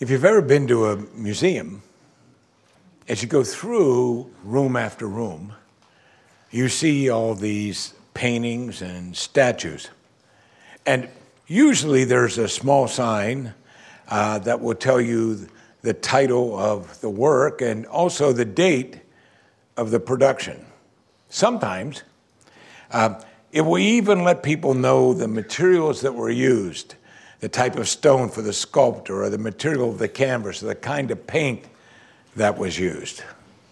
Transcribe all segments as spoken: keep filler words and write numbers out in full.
If you've ever been to a museum, as you go through room after room, you see all these paintings and statues. And usually there's a small sign uh, that will tell you the title of the work and also the date of the production. Sometimes uh, it will even let people know the materials that were used, the type of stone for the sculptor, or the material of the canvas, or the kind of paint that was used.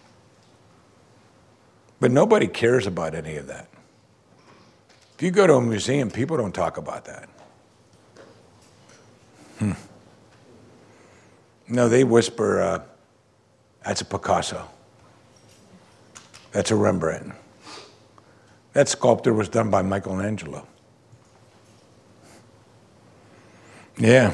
But nobody cares about any of that. If you go to a museum, people don't talk about that. Hmm. No, they whisper, uh, that's a Picasso. That's a Rembrandt. That sculpture was done by Michelangelo. Yeah.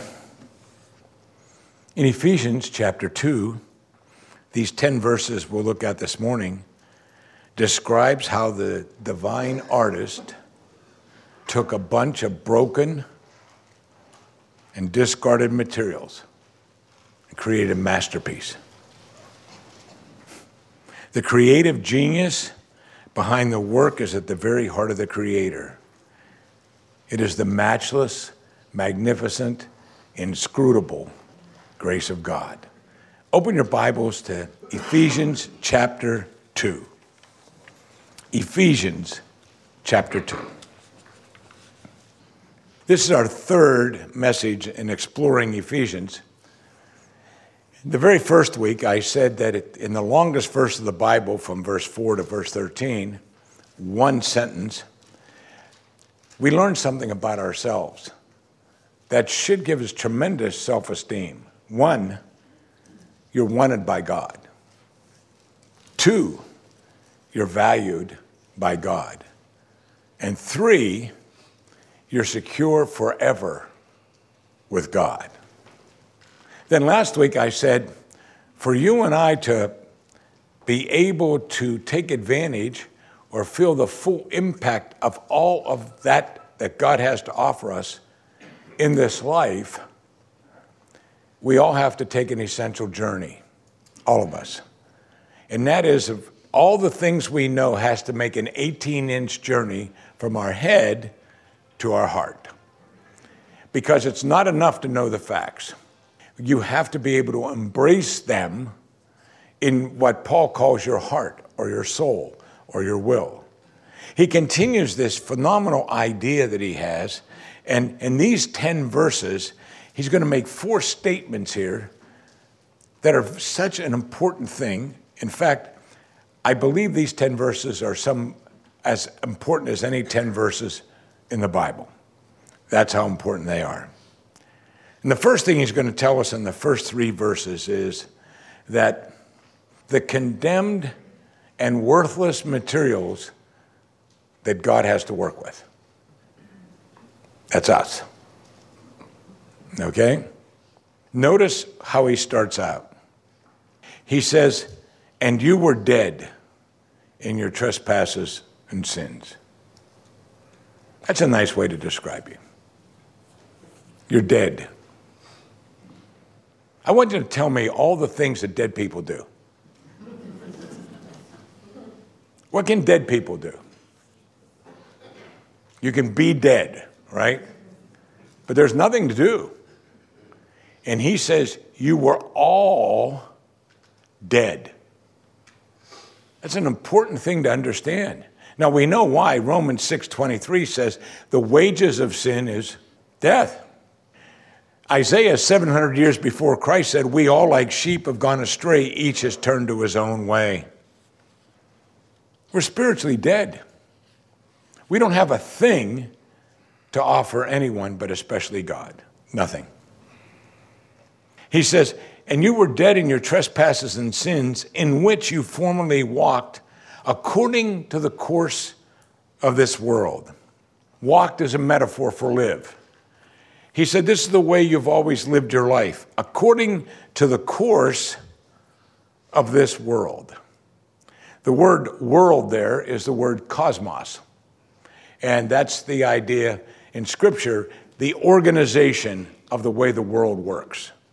In Ephesians chapter two, these ten verses we'll look at this morning describes how the divine artist took a bunch of broken and discarded materials and created a masterpiece. The creative genius behind the work is at the very heart of the Creator. It is the matchless, magnificent, inscrutable grace of God. Open your Bibles to Ephesians chapter two. Ephesians chapter two. This is our third message in exploring Ephesians. The very first week, I said that it, in the longest verse of the Bible, from verse four to verse thirteen, one sentence, we learned something about ourselves that should give us tremendous self-esteem. One, you're wanted by God. Two, you're valued by God. And three, you're secure forever with God. Then last week I said, for you and I to be able to take advantage or feel the full impact of all of that that God has to offer us in this life, we all have to take an essential journey, all of us. And that is, of all the things we know has to make an eighteen-inch journey from our head to our heart. Because it's not enough to know the facts. You have to be able to embrace them in what Paul calls your heart or your soul or your will. He continues this phenomenal idea that he has, and in these ten verses, he's going to make four statements here that are such an important thing. In fact, I believe these ten verses are some as important as any ten verses in the Bible. That's how important they are. And the first thing he's going to tell us in the first three verses is that the condemned and worthless materials that God has to work with. That's us. Okay? Notice how he starts out. He says, and you were dead in your trespasses and sins. That's a nice way to describe you. You're dead. I want you to tell me all the things that dead people do. What can dead people do? You can be dead, right? But there's nothing to do. And he says, you were all dead. That's an important thing to understand. Now we know why. Romans six twenty-three says, the wages of sin is death. Isaiah, seven hundred years before Christ, said, we all like sheep have gone astray, each has turned to his own way. We're spiritually dead. We don't have a thing to offer anyone, but especially God. Nothing. He says, and you were dead in your trespasses and sins, in which you formerly walked according to the course of this world. Walked is a metaphor for live. He said, this is the way you've always lived your life, according to the course of this world. The word world there is the word cosmos. And that's the idea in Scripture, the organization of the way the world works.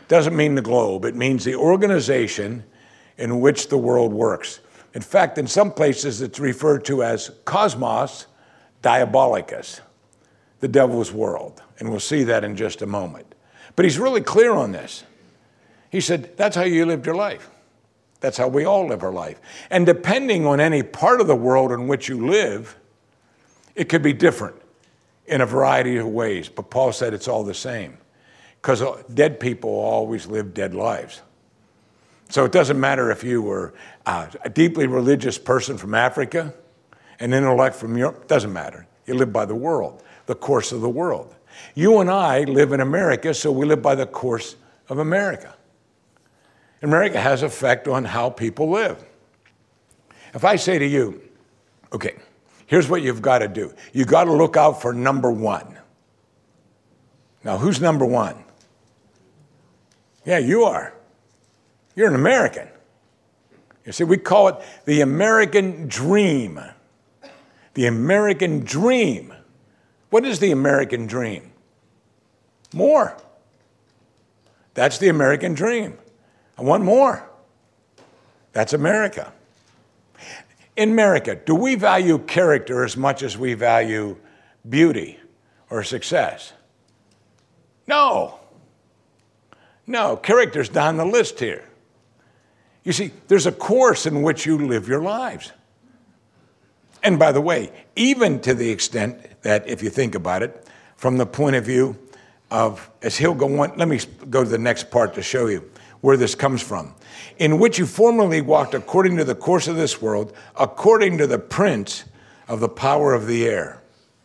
doesn't mean the globe. It means the organization in which the world works. In fact, in some places it's referred to as cosmos diabolicus, the devil's world. And we'll see that in just a moment. But he's really clear on this. He said, that's how you lived your life. That's how we all live our life. And depending on any part of the world in which you live, it could be different in a variety of ways. But Paul said it's all the same, because dead people always live dead lives. So it doesn't matter if you were a deeply religious person from Africa, an intellect from Europe, it doesn't matter. You live by the world, the course of the world. You and I live in America, so we live by the course of America. America has effect on how people live. If I say to you, okay, here's what you've got to do. You've got to look out for number one. Now, who's number one? Yeah, you are. You're an American. You see, we call it the American dream. The American dream. What is the American dream? More. That's the American dream. I want more. That's America. In America, do we value character as much as we value beauty or success? No. No, character's down the list here. You see, there's a course in which you live your lives. And by the way, even to the extent that, if you think about it, from the point of view of, as he'll go on, let me go to the next part to show you where this comes from. In which you formerly walked according to the course of this world, according to the prince of the power of the air.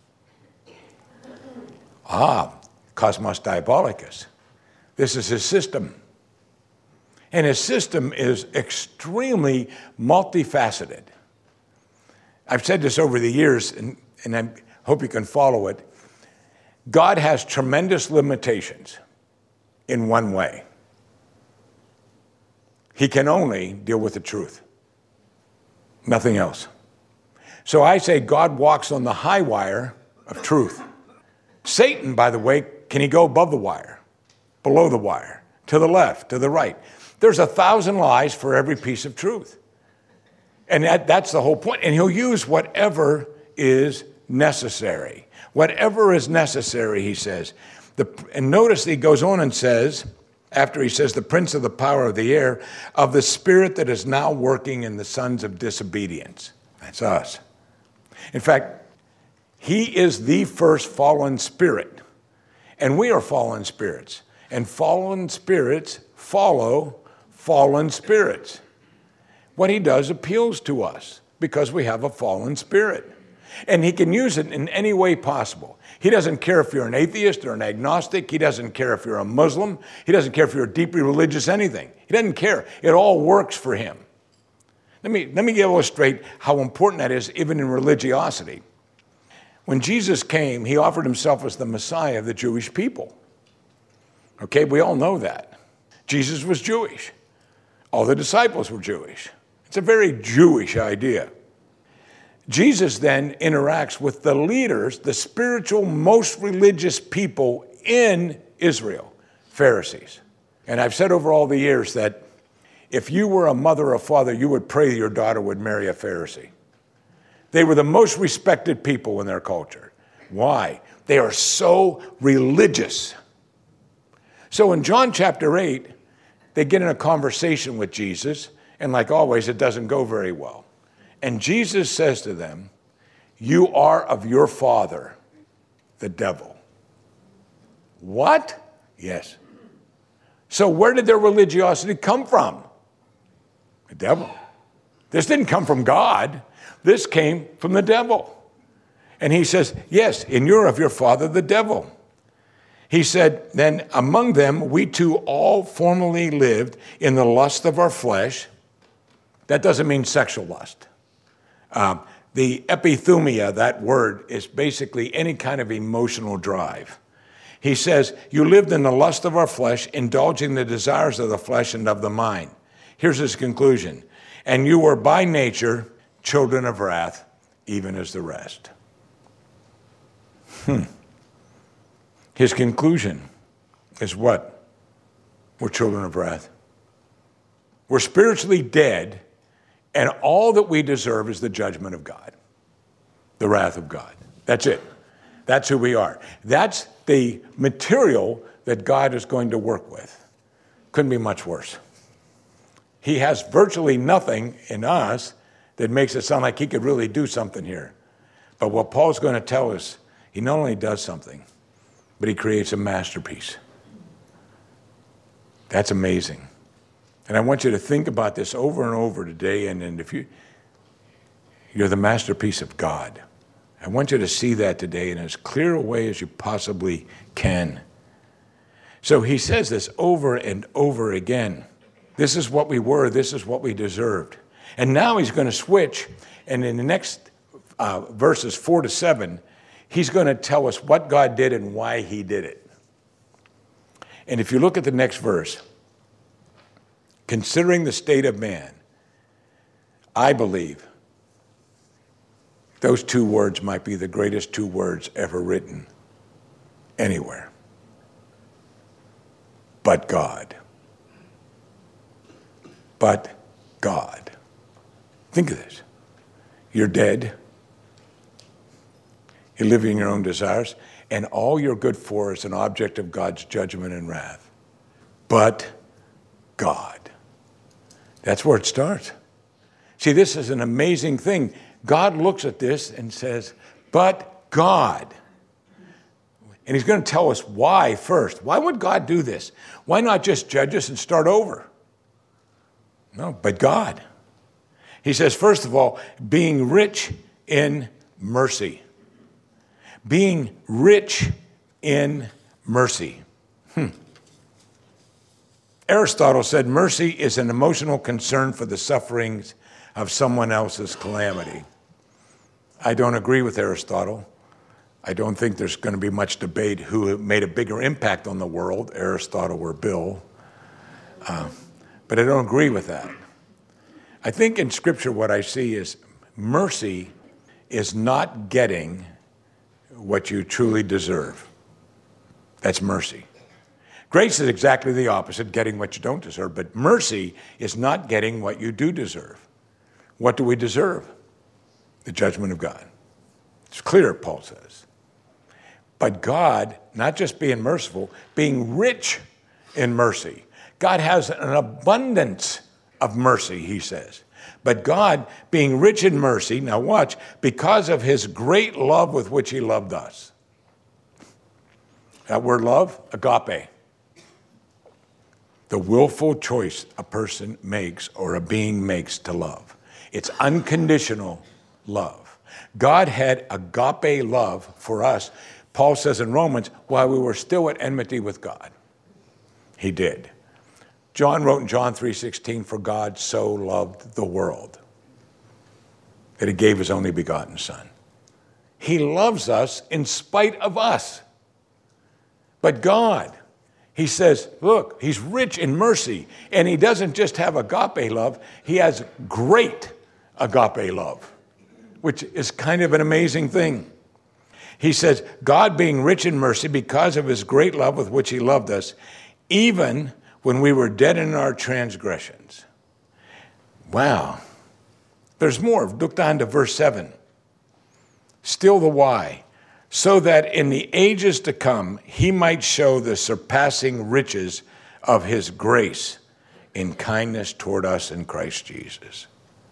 Ah, cosmos diabolicus. This is his system. And his system is extremely multifaceted. I've said this over the years, and, and I hope you can follow it. God has tremendous limitations in one way. He can only deal with the truth, nothing else. So I say God walks on the high wire of truth. Satan, by the way, can he go above the wire, below the wire, to the left, to the right? There's a thousand lies for every piece of truth. And that, that's the whole point. And he'll use whatever is necessary. Whatever is necessary, he says. The, and notice he goes on and says, after he says, the prince of the power of the air, of the spirit that is now working in the sons of disobedience. That's us. In fact, he is the first fallen spirit. And we are fallen spirits. And fallen spirits follow fallen spirits. What he does appeals to us because we have a fallen spirit. And he can use it in any way possible. He doesn't care if you're an atheist or an agnostic. He doesn't care if you're a Muslim. He doesn't care if you're deeply religious, anything. He doesn't care. It all works for him. Let me, let me illustrate how important that is even in religiosity. When Jesus came, he offered himself as the Messiah of the Jewish people. Okay, we all know that. Jesus was Jewish. All the disciples were Jewish. It's a very Jewish idea. Jesus then interacts with the leaders, the spiritual, most religious people in Israel, Pharisees. And I've said over all the years that if you were a mother or father, you would pray your daughter would marry a Pharisee. They were the most respected people in their culture. Why? They are so religious. So in John chapter eight, they get in a conversation with Jesus, and like always, it doesn't go very well. And Jesus says to them, you are of your father, the devil. What? Yes. So where did their religiosity come from? The devil. This didn't come from God. This came from the devil. And he says, yes, and you're of your father, the devil. He said, then among them, we too all formerly lived in the lust of our flesh. That doesn't mean sexual lust. Um, the epithumia, that word, is basically any kind of emotional drive. He says, you lived in the lust of our flesh, indulging the desires of the flesh and of the mind. Here's his conclusion. And you were by nature children of wrath, even as the rest. Hmm. His conclusion is what? We're children of wrath. We're spiritually dead, and all that we deserve is the judgment of God, the wrath of God. That's it. That's who we are. That's the material that God is going to work with. Couldn't be much worse. He has virtually nothing in us that makes it sound like he could really do something here. But what Paul's going to tell us, he not only does something, but he creates a masterpiece. That's amazing. And I want you to think about this over and over today. And, and if you, you're the masterpiece of God, I want you to see that today in as clear a way as you possibly can. So he says this over and over again. This is what we were. This is what we deserved. And now he's going to switch. And in the next uh, verses four to seven, he's going to tell us what God did and why he did it. And if you look at the next verse, considering the state of man, I believe those two words might be the greatest two words ever written anywhere. But God. But God. Think of this. You're dead. You're living your own desires, and all you're good for is an object of God's judgment and wrath. But God. That's where it starts. See, this is an amazing thing. God looks at this and says, but God. And he's going to tell us why first. Why would God do this? Why not just judge us and start over? No, but God. He says, first of all, being rich in mercy. Being rich in mercy. Hmm. Aristotle said mercy is an emotional concern for the sufferings of someone else's calamity. I don't agree with Aristotle. I don't think there's going to be much debate who made a bigger impact on the world, Aristotle or Bill. Uh, but I don't agree with that. I think in Scripture what I see is mercy is not getting what you truly deserve. That's mercy. Grace is exactly the opposite, getting what you don't deserve. But mercy is not getting what you do deserve. What do we deserve? The judgment of God. It's clear, Paul says. But God, not just being merciful, being rich in mercy. God has an abundance of mercy, he says. But God, being rich in mercy, now watch, because of his great love with which he loved us. That word love, agape. The willful choice a person makes or a being makes to love. It's unconditional love. God had agape love for us. Paul says in Romans, while we were still at enmity with God. He did. John wrote in John three sixteen, for God so loved the world that he gave his only begotten Son. He loves us in spite of us. But God, he says, look, he's rich in mercy, and he doesn't just have agape love, he has great agape love, which is kind of an amazing thing. He says, God being rich in mercy because of his great love with which he loved us, even when we were dead in our transgressions. Wow. There's more. Look down to verse seven. Still the why. So that in the ages to come, he might show the surpassing riches of his grace in kindness toward us in Christ Jesus.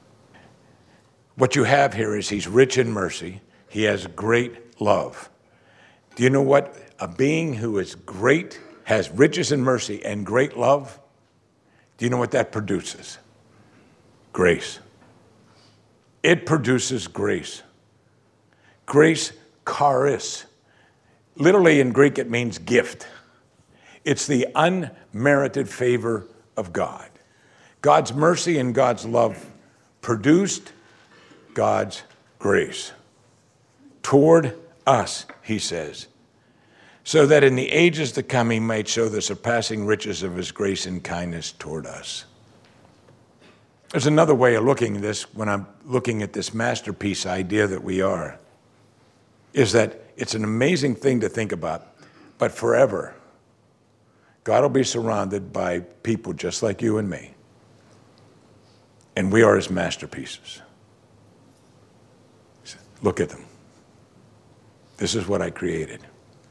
What you have here is he's rich in mercy. He has great love. Do you know what? A being who is great, has riches in mercy and great love, do you know what that produces? Grace. It produces grace. Grace, charis. Literally in Greek, it means gift. It's the unmerited favor of God. God's mercy and God's love produced God's grace toward us, he says, so that in the ages to come he might show the surpassing riches of his grace and kindness toward us. There's another way of looking at this when I'm looking at this masterpiece idea that we are, is that it's an amazing thing to think about, but forever God will be surrounded by people just like you and me. And we are his masterpieces. Look at them. This is what I created.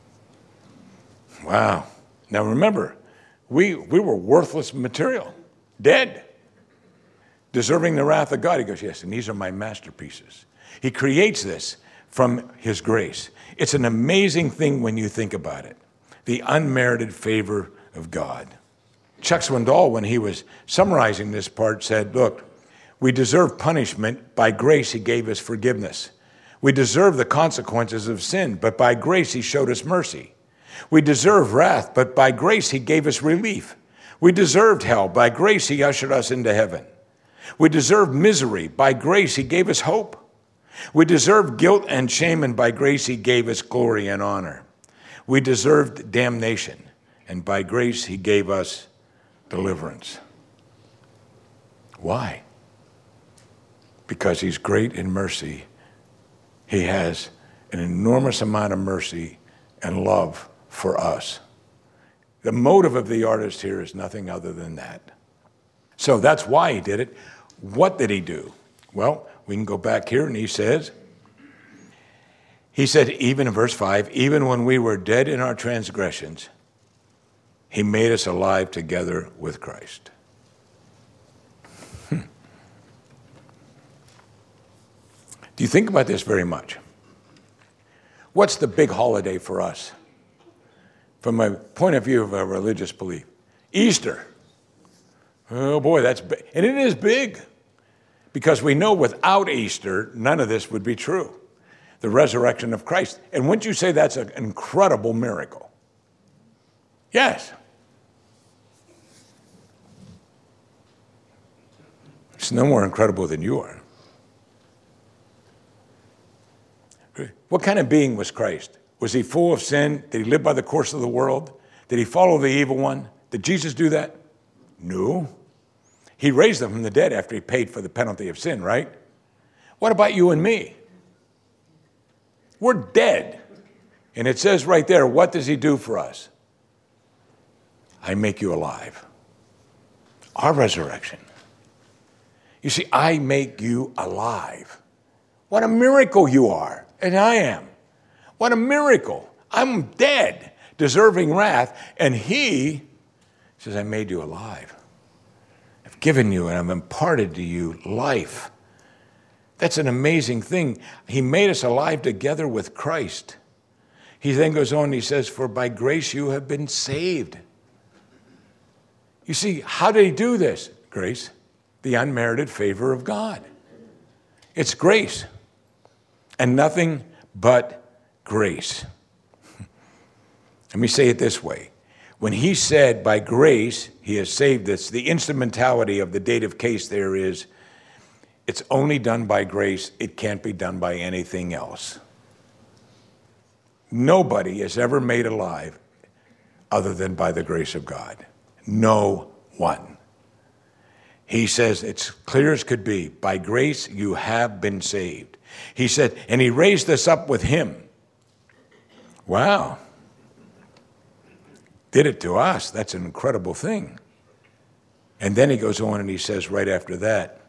Wow. Now remember, we, we were worthless material, dead, deserving the wrath of God. He goes, yes, and these are my masterpieces. He creates this from his grace. It's an amazing thing when you think about it. The unmerited favor of God. Chuck Swindoll, when he was summarizing this part, said, look, we deserve punishment. By grace, he gave us forgiveness. We deserve the consequences of sin, but by grace, he showed us mercy. We deserve wrath, but by grace, he gave us relief. We deserved hell. By grace, he ushered us into heaven. We deserved misery. By grace, he gave us hope. We deserved guilt and shame, and by grace, he gave us glory and honor. We deserved damnation, and by grace, he gave us deliverance. Why? Because he's great in mercy. He has an enormous amount of mercy and love for us. The motive of the artist here is nothing other than that. So that's why he did it. What did he do? Well, we can go back here and he says, he said, even in verse five, even when we were dead in our transgressions, he made us alive together with Christ. Hmm. Do you think about this very much? What's the big holiday for us? From my point of view of a religious belief. Easter. Oh boy, that's big. And it is big. Because we know without Easter, none of this would be true. The resurrection of Christ. And wouldn't you say that's an incredible miracle? Yes. It's no more incredible than you are. What kind of being was Christ? Was he full of sin? Did he live by the course of the world? Did he follow the evil one? Did Jesus do that? No. He raised them from the dead after he paid for the penalty of sin, right? What about you and me? We're dead. And it says right there, what does he do for us? I make you alive. Our resurrection. You see, I make you alive. What a miracle you are. And I am. What a miracle. I'm dead, deserving wrath. And he says, I made you alive. I've given you and I've imparted to you life. That's an amazing thing. He made us alive together with Christ. He then goes on and he says, for by grace you have been saved. You see, how did he do this? Grace. The unmerited favor of God. It's grace. And nothing but grace. Let me say it this way. When he said, by grace, he has saved us, the instrumentality of the dative case there is, it's only done by grace. It can't be done by anything else. Nobody is ever made alive other than by the grace of God. No one. He says, it's clear as could be, by grace you have been saved. He said, and he raised us up with him. Wow. Did it to us. That's an incredible thing. And then he goes on and he says right after that,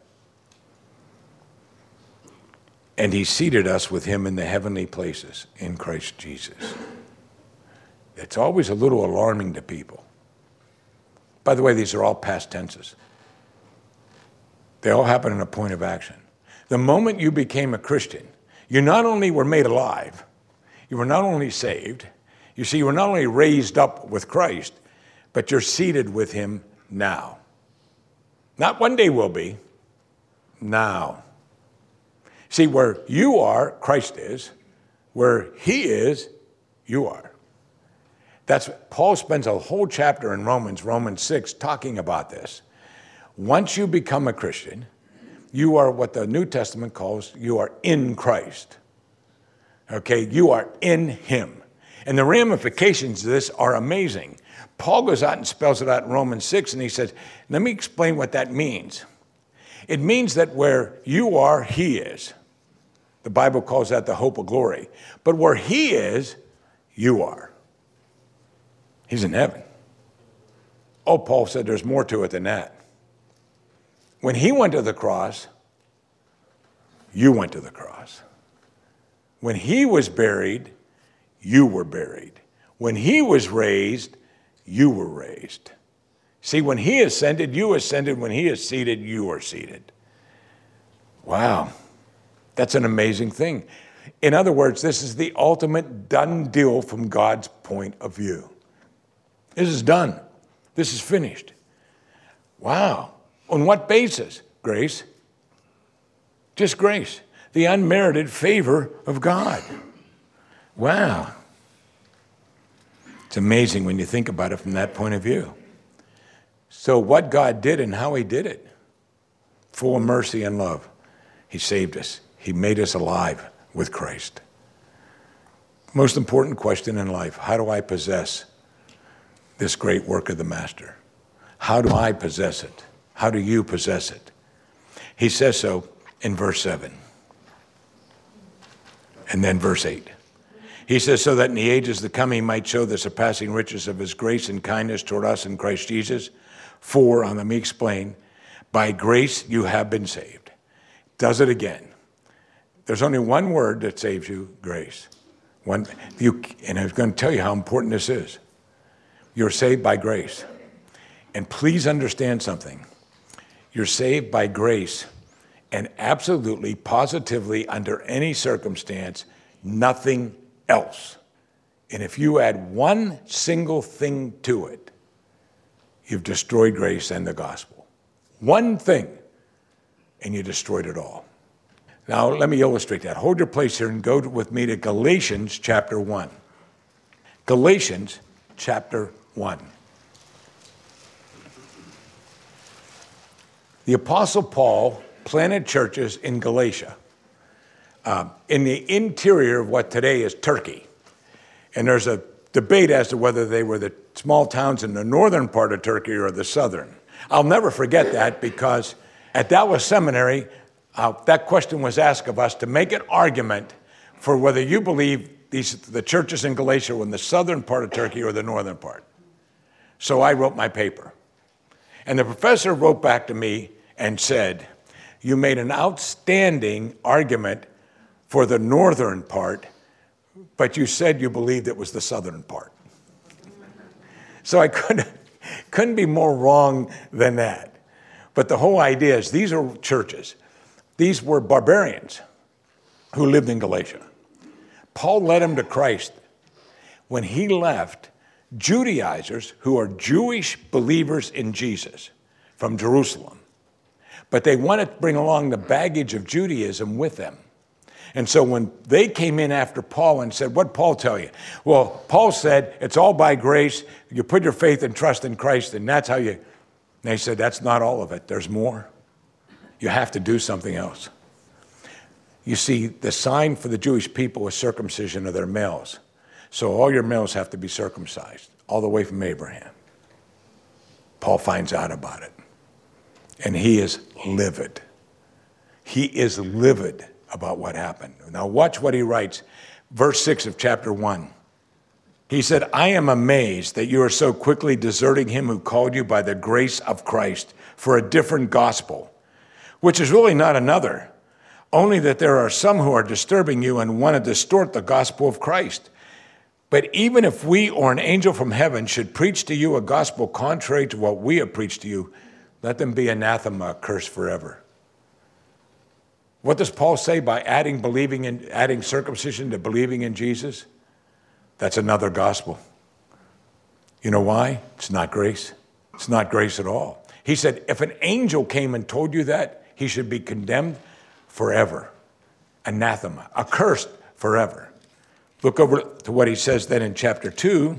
and he seated us with him in the heavenly places in Christ Jesus. It's always a little alarming to people. By the way, these are all past tenses. They all happen in a point of action. The moment you became a Christian, you not only were made alive, you were not only saved, you see, you were not only raised up with Christ, but you're seated with him now. Not one day will be, now. See, where you are, Christ is. Where he is, you are. That's Paul spends a whole chapter in Romans, Romans six, talking about this. Once you become a Christian, you are what the New Testament calls, you are in Christ. Okay, you are in him. And the ramifications of this are amazing. Paul goes out and spells it out in Romans six, and he says, let me explain what that means. It means that where you are, he is. The Bible calls that the hope of glory. But where he is, you are. He's in heaven. Oh, Paul said there's more to it than that. When he went to the cross, you went to the cross. When he was buried, you were buried. When he was raised, you were raised. See, when he ascended, you ascended. When he is seated, you are seated. Wow. That's an amazing thing. In other words, this is the ultimate done deal from God's point of view. This is done. This is finished. Wow. On what basis? Grace. Just grace. The unmerited favor of God. Wow. It's amazing when you think about it from that point of view. So what God did and how he did it. Full of mercy and love. He saved us. He made us alive with Christ. Most important question in life, how do I possess this great work of the Master? How do I possess it? How do you possess it? He says so in verse seven. And then verse eight. He says, so that in the ages to come he might show the surpassing riches of his grace and kindness toward us in Christ Jesus. For, and let me explain, by grace you have been saved. Does it again. There's only one word that saves you, grace. One, you, and I was going to tell you how important this is. You're saved by grace. And please understand something. You're saved by grace, and absolutely, positively, under any circumstance, nothing else. And if you add one single thing to it, you've destroyed grace and the gospel. One thing, and you destroyed it all. Now, let me illustrate that. Hold your place here and go with me to Galatians chapter one. Galatians chapter one. The Apostle Paul planted churches in Galatia, uh, in the interior of what today is Turkey. And there's a debate as to whether they were the small towns in the northern part of Turkey or the southern. I'll never forget that, because at Dallas Seminary, uh, that question was asked of us to make an argument for whether you believe these, the churches in Galatia were in the southern part of Turkey or the northern part. So I wrote my paper. And the professor wrote back to me and said, you made an outstanding argument for the northern part, but you said you believed it was the southern part. So I couldn't, couldn't be more wrong than that. But the whole idea is these are churches. These were barbarians who lived in Galatia. Paul led them to Christ. When he left, Judaizers, who are Jewish believers in Jesus from Jerusalem, but they wanted to bring along the baggage of Judaism with them. And so when they came in after Paul and said, what'd Paul tell you? Well, Paul said, it's all by grace. You put your faith and trust in Christ, and that's how you... And they said, that's not all of it. There's more. You have to do something else. You see, the sign for the Jewish people was circumcision of their males. So all your males have to be circumcised, all the way from Abraham. Paul finds out about it. And he is livid. He is livid about what happened. Now watch what he writes. Verse six of chapter one. He said, I am amazed that you are so quickly deserting him who called you by the grace of Christ for a different gospel, which is really not another, only that there are some who are disturbing you and want to distort the gospel of Christ. But even if we or an angel from heaven should preach to you a gospel contrary to what we have preached to you, let them be anathema, cursed forever. What does Paul say by adding believing in, adding circumcision to believing in Jesus? That's another gospel. You know why? It's not grace. It's not grace at all. He said, if an angel came and told you that, he should be condemned forever. Anathema, accursed forever. Look over to what he says then in chapter two.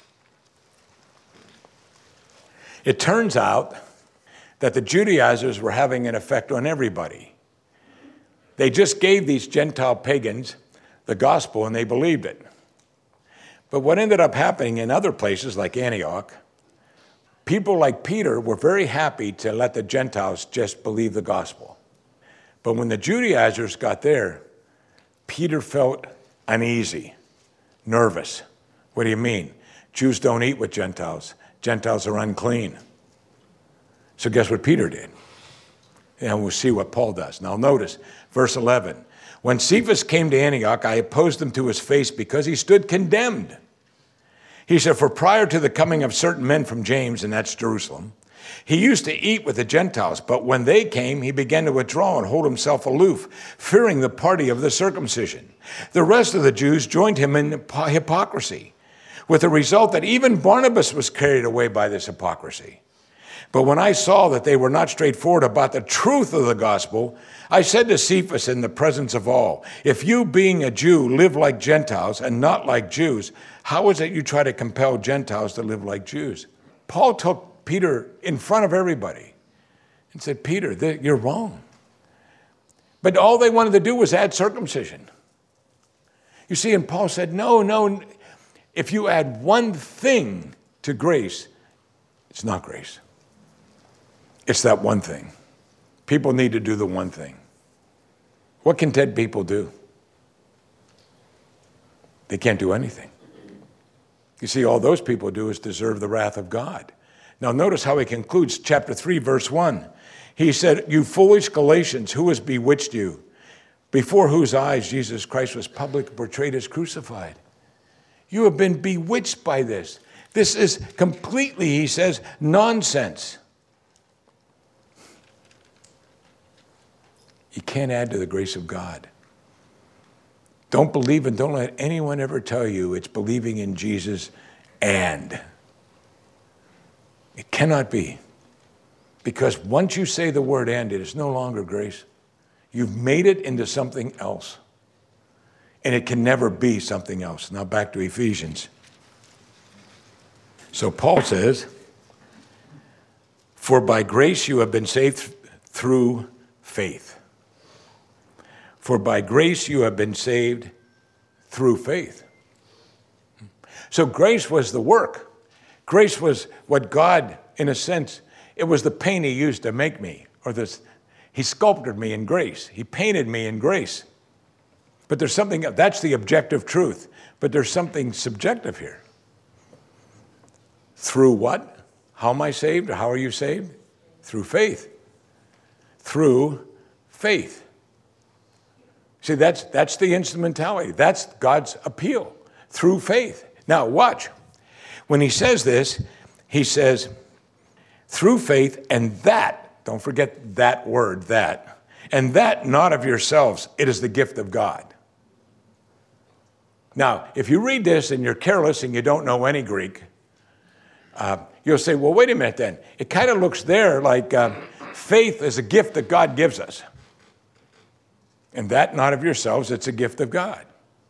It turns out that the Judaizers were having an effect on everybody. They just gave these Gentile pagans the gospel and they believed it. But what ended up happening in other places like Antioch, people like Peter were very happy to let the Gentiles just believe the gospel. But when the Judaizers got there, Peter felt uneasy, nervous. What do you mean? Jews don't eat with Gentiles. Gentiles are unclean. So guess what Peter did? And we'll see what Paul does. Now notice, verse eleven. When Cephas came to Antioch, I opposed him to his face because he stood condemned. He said, for prior to the coming of certain men from James, and that's Jerusalem, he used to eat with the Gentiles, but when they came, he began to withdraw and hold himself aloof, fearing the party of the circumcision. The rest of the Jews joined him in hypocrisy, with the result that even Barnabas was carried away by this hypocrisy. But when I saw that they were not straightforward about the truth of the gospel, I said to Cephas in the presence of all, if you, being a Jew, live like Gentiles and not like Jews, how is it you try to compel Gentiles to live like Jews? Paul took Peter in front of everybody and said, Peter, you're wrong. But all they wanted to do was add circumcision. You see, and Paul said, no, no, if you add one thing to grace, it's not grace. It's that one thing. People need to do the one thing. What can dead people do? They can't do anything. You see, all those people do is deserve the wrath of God. Now notice how he concludes chapter three, verse one. He said, you foolish Galatians, who has bewitched you? Before whose eyes Jesus Christ was publicly portrayed as crucified. You have been bewitched by this. This is completely, he says, nonsense. You can't add to the grace of God. Don't believe and don't let anyone ever tell you it's believing in Jesus and. It cannot be. Because once you say the word and, it is no longer grace. You've made it into something else. And it can never be something else. Now back to Ephesians. So Paul says, for by grace you have been saved through faith. For by grace you have been saved through faith. So grace was the work. Grace was what God, in a sense, it was the paint he used to make me. Or this, he sculpted me in grace. He painted me in grace. But there's something, that's the objective truth. But there's something subjective here. Through what? How am I saved? Or how are you saved? Through faith. Through faith. See, that's, that's the instrumentality. That's God's appeal, through faith. Now, watch. When he says this, he says, through faith, and that, don't forget that word, that, and that not of yourselves, it is the gift of God. Now, if you read this and you're careless and you don't know any Greek, uh, you'll say, well, wait a minute then. It kind of looks there like uh, faith is a gift that God gives us. And that not of yourselves, it's a gift of God.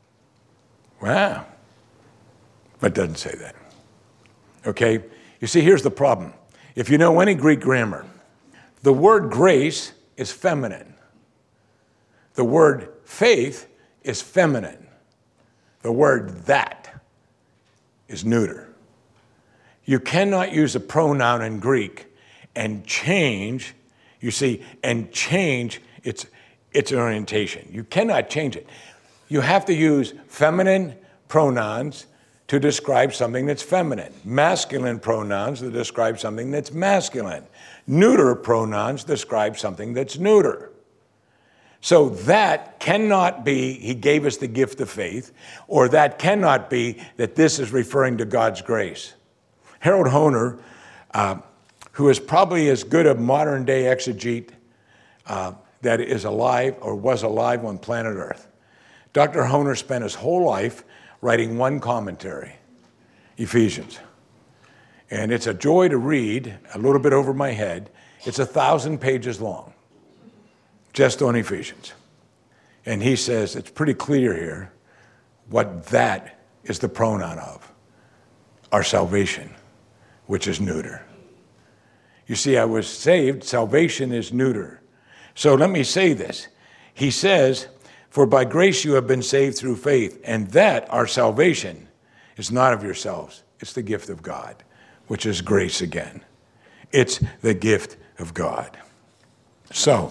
Wow. But it doesn't say that. Okay? You see, here's the problem. If you know any Greek grammar, the word grace is feminine. The word faith is feminine. The word that is neuter. You cannot use a pronoun in Greek and change, you see, and change its its orientation. You cannot change it. You have to use feminine pronouns to describe something that's feminine, masculine pronouns to describe something that's masculine, neuter pronouns describe something that's neuter. So that cannot be, he gave us the gift of faith, or that cannot be that this is referring to God's grace. Harold Hoehner, uh, who is probably as good a modern day exegete uh, that is alive or was alive on planet Earth. Doctor Hoehner spent his whole life writing one commentary, Ephesians. And it's a joy to read, a little bit over my head. It's a thousand pages long, just on Ephesians. And he says, it's pretty clear here what that is the pronoun of, our salvation, which is neuter. You see, I was saved, salvation is neuter. So let me say this. He says, for by grace you have been saved through faith, and that our salvation is not of yourselves. It's the gift of God, which is grace again. It's the gift of God. So,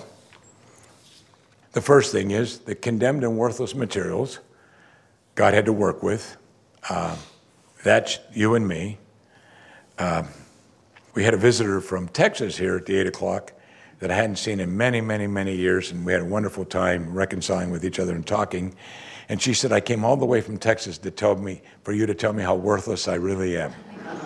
the first thing is the condemned and worthless materials God had to work with. Uh, that's you and me. Uh, we had a visitor from Texas here at the eight o'clock that I hadn't seen in many, many, many years, and we had a wonderful time reconciling with each other and talking. And she said, I came all the way from Texas to tell me, for you to tell me how worthless I really am.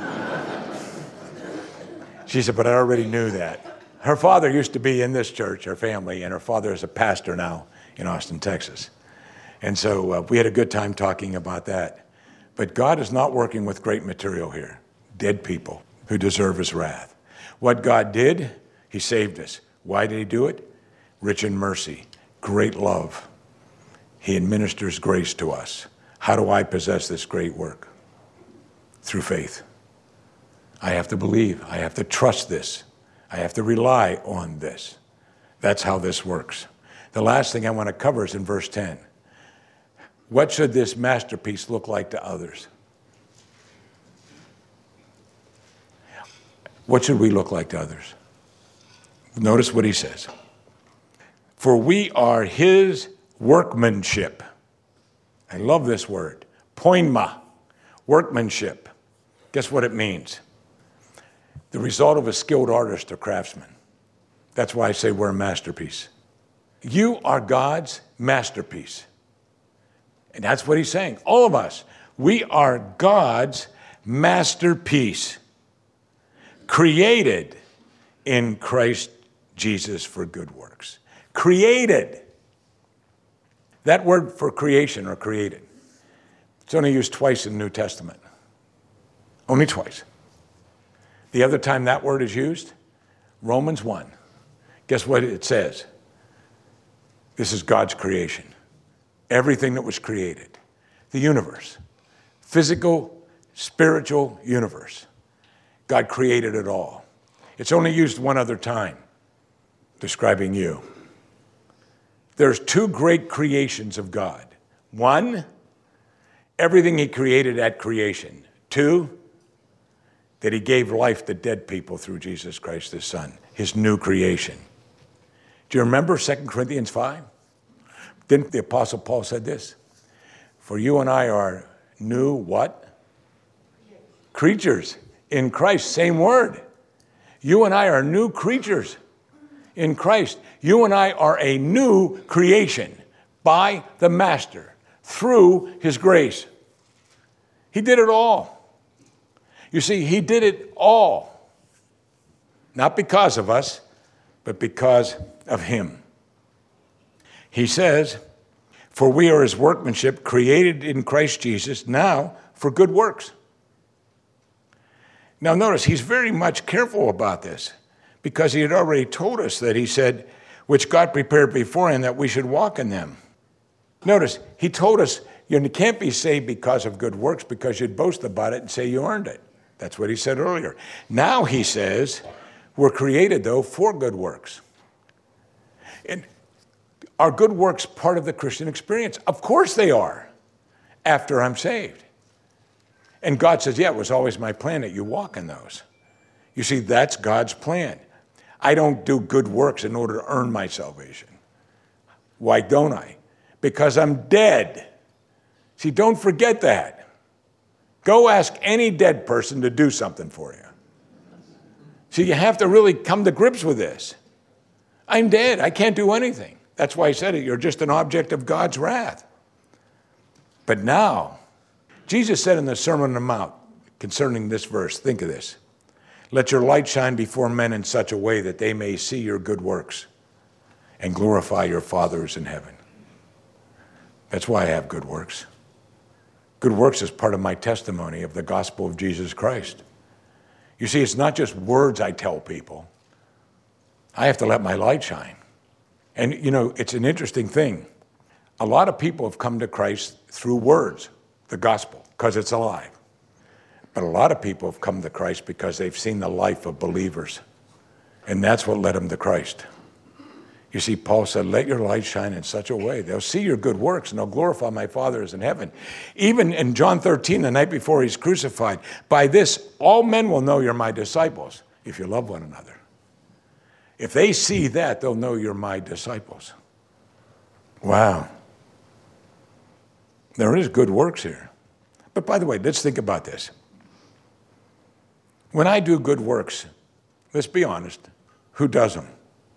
She said, but I already knew that. Her father used to be in this church, her family, and her father is a pastor now in Austin, Texas. And so uh, we had a good time talking about that. But God is not working with great material here, dead people who deserve his wrath. What God did, he saved us. Why did he do it? Rich in mercy, great love. He administers grace to us. How do I possess this great work? Through faith. I have to believe. I have to trust this. I have to rely on this. That's how this works. The last thing I want to cover is in verse ten. What should this masterpiece look like to others? What should we look like to others? Notice what he says. For we are his workmanship. I love this word. Poiema, workmanship. Guess what it means? The result of a skilled artist or craftsman. That's why I say we're a masterpiece. You are God's masterpiece. And that's what he's saying. All of us, we are God's masterpiece, created in Christ Jesus for good works. Created. That word for creation or created, it's only used twice in the New Testament. Only twice. The other time that word is used, Romans one. Guess what it says? This is God's creation. Everything that was created. The universe. Physical, spiritual universe. God created it all. It's only used one other time, describing you. There's two great creations of God. One, everything he created at creation. Two, that he gave life to dead people through Jesus Christ, his son, his new creation. Do you remember Second Corinthians five? Didn't the Apostle Paul said this? For you and I are new what? Creatures in Christ, same word. You and I are new creatures in Christ. You and I are a new creation by the Master through his grace. He did it all. You see, he did it all. Not because of us, but because of him. He says, for we are his workmanship, created in Christ Jesus, now for good works. Now notice, he's very much careful about this, because he had already told us that he said, which God prepared beforehand that we should walk in them. Notice, he told us, you can't be saved because of good works, because you'd boast about it and say you earned it. That's what he said earlier. Now he says, we're created, though, for good works. And are good works part of the Christian experience? Of course they are, after I'm saved. And God says, yeah, it was always my plan that you walk in those. You see, that's God's plan. I don't do good works in order to earn my salvation. Why don't I? Because I'm dead. See, don't forget that. Go ask any dead person to do something for you. See, you have to really come to grips with this. I'm dead. I can't do anything. That's why I said it. You're just an object of God's wrath. But now, Jesus said in the Sermon on the Mount concerning this verse, think of this. Let your light shine before men in such a way that they may see your good works and glorify your Father who's in heaven. That's why I have good works. Good works is part of my testimony of the gospel of Jesus Christ. You see, it's not just words I tell people. I have to let my light shine. And, you know, it's an interesting thing. A lot of people have come to Christ through words, the gospel, because it's alive. But a lot of people have come to Christ because they've seen the life of believers. And that's what led them to Christ. You see, Paul said, let your light shine in such a way. They'll see your good works and they'll glorify my Father who's in heaven. Even in John thirteen, the night before he's crucified, by this, all men will know you're my disciples if you love one another. If they see that, they'll know you're my disciples. Wow. There is good works here. But by the way, let's think about this. When I do good works, let's be honest, who does them?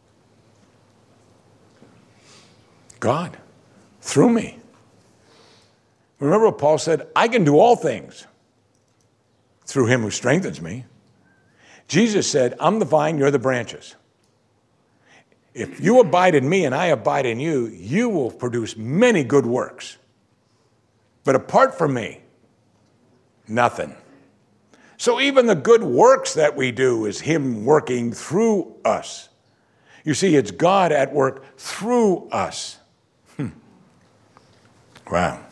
God, through me. Remember what Paul said? I can do all things through him who strengthens me. Jesus said, I'm the vine, you're the branches. If you abide in me and I abide in you, you will produce many good works. But apart from me, nothing. So even the good works that we do is him working through us. You see, it's God at work through us. Hmm. Wow.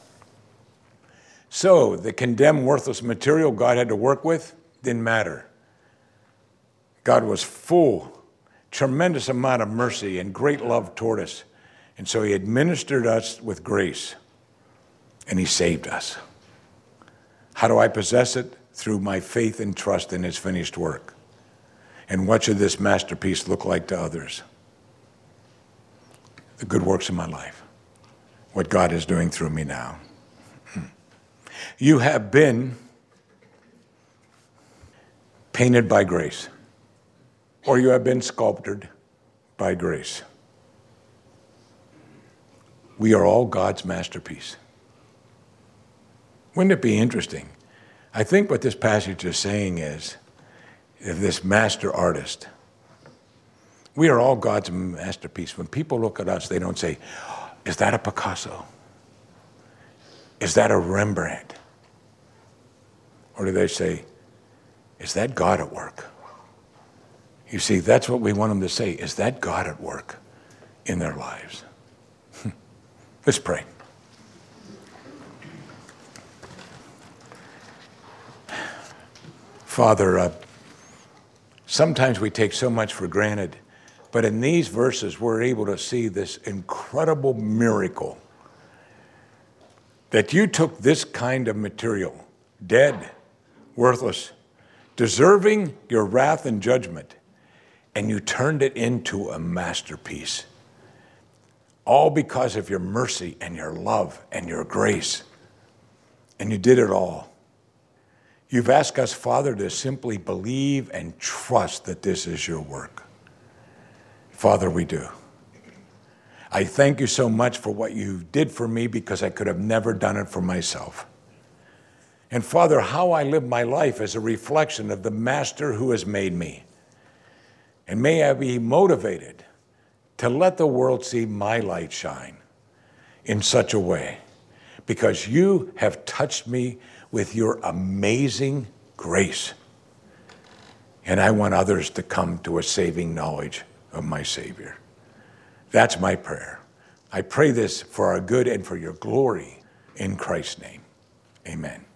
So the condemned, worthless material God had to work with didn't matter. God was full, tremendous amount of mercy and great love toward us. And so he administered us with grace, and he saved us. How do I possess it? Through my faith and trust in his finished work. And what should this masterpiece look like to others? The good works of my life. What God is doing through me now. You have been painted by grace, or you have been sculptured by grace. We are all God's masterpiece. Wouldn't it be interesting? I think what this passage is saying is, if this master artist, we are all God's masterpiece. When people look at us, they don't say, is that a Picasso? Is that a Rembrandt? Or do they say, is that God at work? You see, that's what we want them to say. Is that God at work in their lives? Let's pray. Father, uh, sometimes we take so much for granted, but in these verses we're able to see this incredible miracle that you took this kind of material, dead, worthless, deserving your wrath and judgment, and you turned it into a masterpiece. All because of your mercy and your love and your grace. And you did it all. You've asked us, Father, to simply believe and trust that this is your work. Father, we do. I thank you so much for what you did for me because I could have never done it for myself. And Father, how I live my life is a reflection of the Master who has made me. And may I be motivated to let the world see my light shine in such a way, because you have touched me with your amazing grace. And I want others to come to a saving knowledge of my Savior. That's my prayer. I pray this for our good and for your glory in Christ's name. Amen.